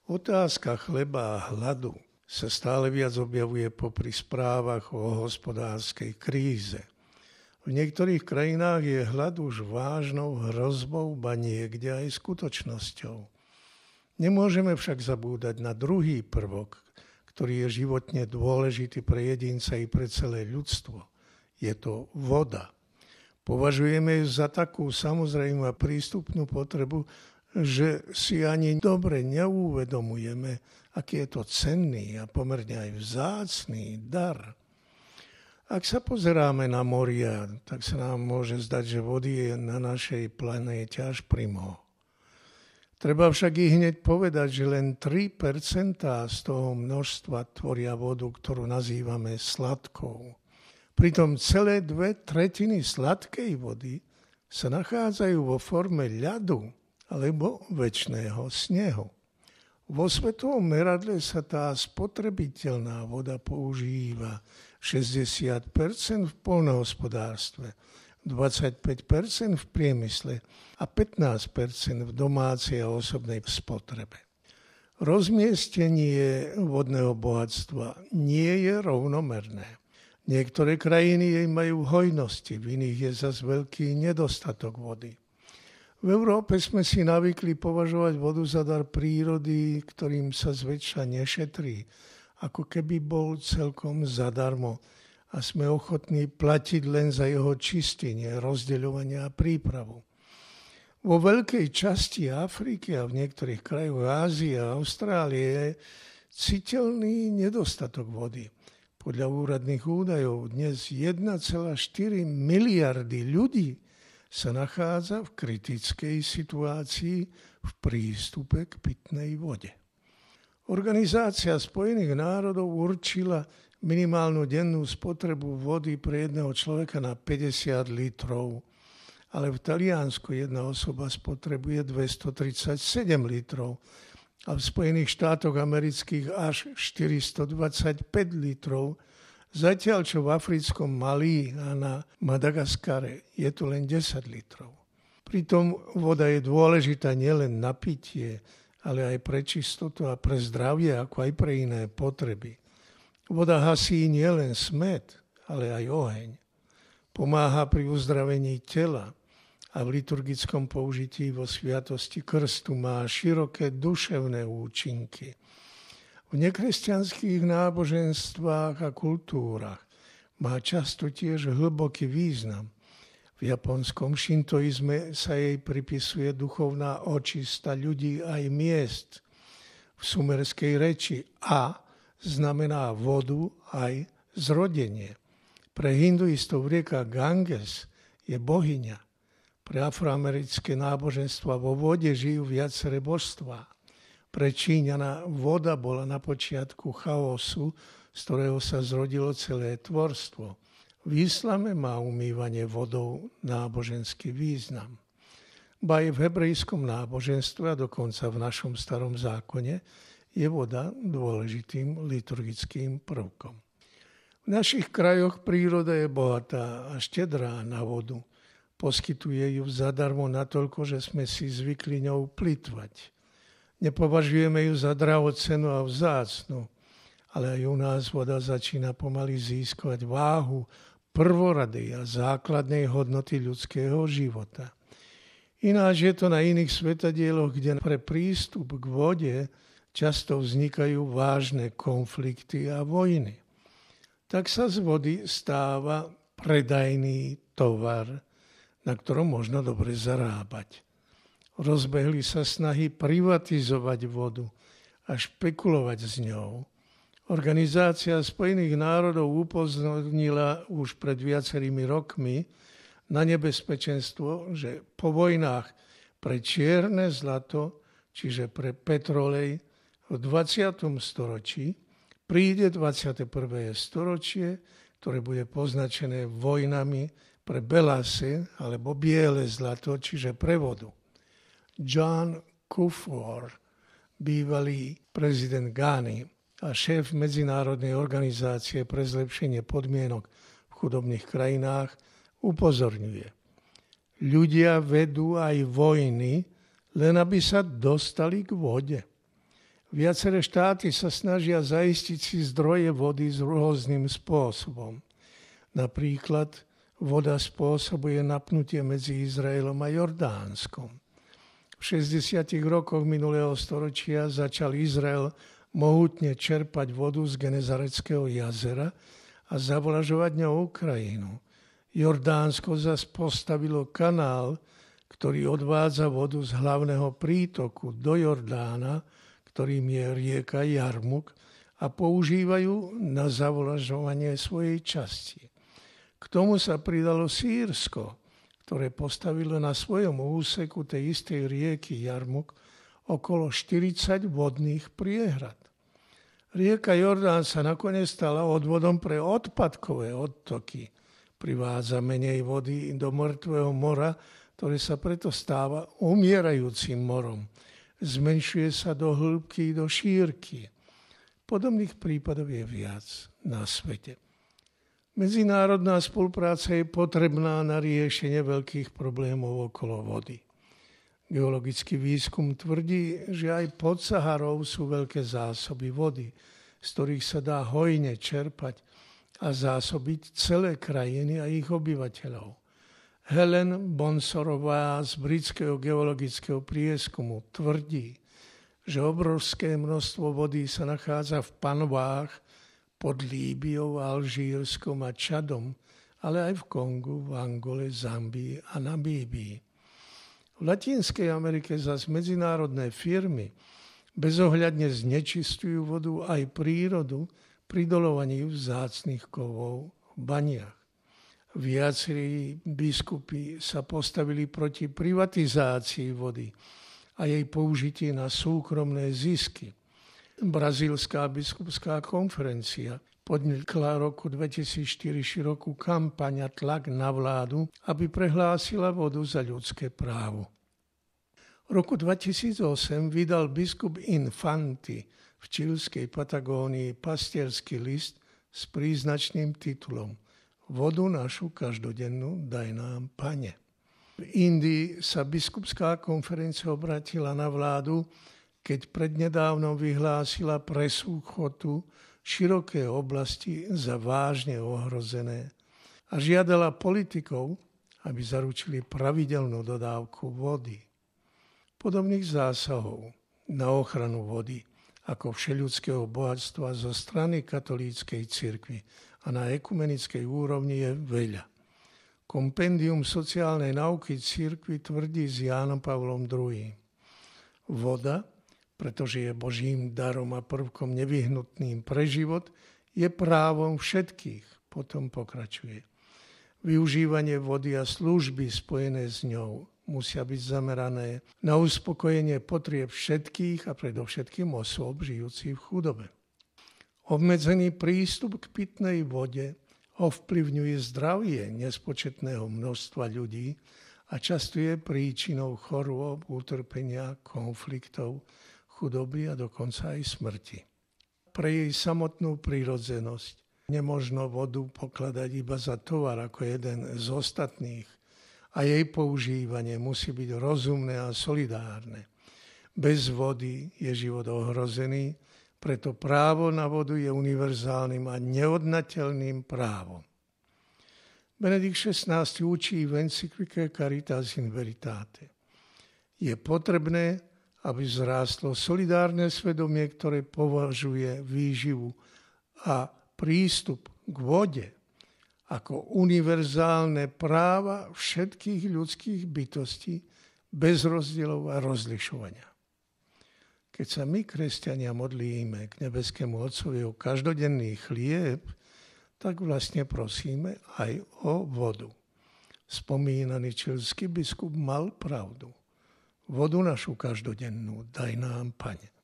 Otázka chleba a hladu sa stále viac objavuje popri správach o hospodárskej kríze. V niektorých krajinách je hlad už vážnou hrozbou, ba niekde aj skutočnosťou. Nemôžeme však zabúdať na druhý prvok, ktorý je životne dôležitý pre jedinca i pre celé ľudstvo. Je to voda. Považujeme ju za takú samozrejmú a prístupnú potrebu, že si ani dobre neuvedomujeme, aký je to cenný a pomerne aj vzácny dar. Ak sa pozeráme na moria, tak sa nám môže zdať, že vody je na našej planéte až primo. Treba však i hneď povedať, že len 3% z toho množstva tvoria vodu, ktorú nazývame sladkou. Pritom celé 2/3 sladkej vody sa nachádzajú vo forme ľadu alebo večného snehu. Vo svetovom meradle sa tá spotrebiteľná voda používa 60% v poľnohospodárstve, 25% v priemysle a 15% v domácej a osobnej spotrebe. Rozmiestnenie vodného bohatstva nie je rovnomerné. Niektoré krajiny jej majú hojnosti, v iných je zas veľký nedostatok vody. V Európe sme si navykli považovať vodu za dar prírody, ktorým sa zväčša nešetrí, ako keby bol celkom zadarmo a sme ochotní platiť len za jeho čistenie, rozdeľovanie a prípravu. Vo veľkej časti Afriky a v niektorých krajoch Ázie a Austrálie je citeľný nedostatok vody. Podľa úradných údajov dnes 1,4 miliardy ľudí sa nachádza v kritickej situácii v prístupe k pitnej vode. Organizácia Spojených národov určila minimálnu dennú spotrebu vody pre jedného človeka na 50 litrov, ale v Taliansku jedna osoba spotrebuje 237 litrov a v Spojených štátoch amerických až 425 litrov, zatiaľ čo v africkom Malí a na Madagaskare je to len 10 litrov. Pritom voda je dôležitá nielen na pitie, ale aj pre čistotu a pre zdravie, ako aj pre iné potreby. Voda hasí nielen smäd, ale aj oheň. Pomáha pri uzdravení tela a v liturgickom použití vo sviatosti krstu má široké duševné účinky. V nekresťanských náboženstvách a kultúrach má často tiež hlboký význam. V japonskom šintoizme sa jej pripisuje duchovná očista ľudí aj miest. V sumerskej reči A znamená vodu aj zrodenie. Pre hinduistov rieka Ganges je bohyňa. Pre afroamerické náboženstva vo vode žijú viaceré božstvá. Pre Číňana voda bola na počiatku chaosu, z ktorého sa zrodilo celé tvorstvo. V islame má umývanie vodou náboženský význam. Ba aj v hebrejskom náboženstve a dokonca v našom starom zákone je voda dôležitým liturgickým prvkom. V našich krajoch príroda je bohatá a štedrá na vodu. Poskytuje ju zadarmo natoľko, že sme si zvykli ňou plytvať. Nepovažujeme ju za drahocennú a vzácnu, ale aj u nás voda začína pomaly získať váhu prvoradej a základnej hodnoty ľudského života. Ináč je to na iných svetadieloch, kde pre prístup k vode často vznikajú vážne konflikty a vojny. Tak sa z vody stáva predajný tovar, na ktorom možno dobre zarábať. Rozbehli sa snahy privatizovať vodu a špekulovať s ňou. Organizácia Spojených národov upozornila už pred viacerými rokmi na nebezpečenstvo, že po vojnách pre čierne zlato, čiže pre petrolej, v 20. storočí príde 21. storočie, ktoré bude poznačené vojnami pre belase alebo biele zlato, čiže pre vodu. John Kufuor, bývalý prezident Ghany a šéf Medzinárodnej organizácie pre zlepšenie podmienok v chudobných krajinách, upozorňuje. Ľudia vedú aj vojny, len aby sa dostali k vode. Viaceré štáty sa snažia zaistiť si zdroje vody s rôznym spôsobom. Napríklad voda spôsobuje napnutie medzi Izraelom a Jordánskom. V 60. rokoch minulého storočia začal Izrael mohutne čerpať vodu z Genezareckého jazera a zavlažovať ňou Ukrajinu. Jordánsko zas postavilo kanál, ktorý odvádza vodu z hlavného prítoku do Jordána, ktorým je rieka Jarmuk, a používajú na zavlažovanie svojej časti. K tomu sa pridalo Sýrsko, ktoré postavilo na svojom úseku tej istej rieky Jarmuk okolo 40 vodných priehrad. Rieka Jordán sa nakoniec stala odvodom pre odpadkové odtoky. Privádza menej vody do mŕtvého mora, ktoré sa preto stáva umierajúcim morom. Zmenšuje sa do hĺbky, do šírky. Podobných prípadov je viac na svete. Medzinárodná spolupráca je potrebná na riešenie veľkých problémov okolo vody. Geologický výskum tvrdí, že aj pod Saharou sú veľké zásoby vody, z ktorých sa dá hojne čerpať a zásobiť celé krajiny a ich obyvateľov. Helen Bonsorová z britského geologického prieskumu tvrdí, že obrovské množstvo vody sa nachádza v panvách pod Líbiou, Alžírskom a Čadom, ale aj v Kongu, v Angole, Zambii a Namíbii. V Latinskej Amerike zas medzinárodné firmy bezohľadne znečistujú vodu aj prírodu pri doľovaní vzácnych kovov v baniach. Viacerí biskupy sa postavili proti privatizácii vody a jej použití na súkromné zisky. Brazílska biskupská konferencia podnikla roku 2004 širokú kampaň a tlak na vládu, aby prehlásila vodu za ľudské právo. V roku 2008 vydal biskup Infanti v čilskej Patagónii pastierský list s príznačným titulom Vodu našu každodennú daj nám, Pane. V Indii sa biskupská konferencia obratila na vládu, keď prednedávnom vyhlásila pre súchotu široké oblasti za vážne ohrozené a žiadala politikov, aby zaručili pravidelnú dodávku vody. Podobných zásahov na ochranu vody ako všeľudského bohatstva zo strany katolíckej cirkvi a na ekumenickej úrovni je veľa. Kompendium sociálnej nauky cirkvi tvrdí s Jánom Pavlom II. Voda, pretože je Božím darom a prvkom nevyhnutným pre život, je právom všetkých. Potom pokračuje. Využívanie vody a služby spojené s ňou musia byť zamerané na uspokojenie potrieb všetkých a predovšetkým osôb žijúcich v chudobe. Obmedzený prístup k pitnej vode ovplyvňuje zdravie nespočetného množstva ľudí a často je príčinou chorôb, utrpenia, konfliktov, chudoby a dokonca aj smrti. Pre jej samotnú prirodzenosť nemožno vodu pokladať iba za tovar ako jeden z ostatných a jej používanie musí byť rozumné a solidárne. Bez vody je život ohrozený, preto právo na vodu je univerzálnym a neodnateľným právom. Benedikt XVI učí v encyklike Caritas in Veritate. Je potrebné, aby vzrástlo solidárne svedomie, ktoré považuje výživu a prístup k vode ako univerzálne práva všetkých ľudských bytostí bez rozdielov a rozlišovania. Keď sa my, kresťania, modlíme k nebeskému Otcovi o každodenný chlieb, tak vlastne prosíme aj o vodu. Spomínaný čilský biskup mal pravdu. Vodu našu každodennú daj nám, Pane.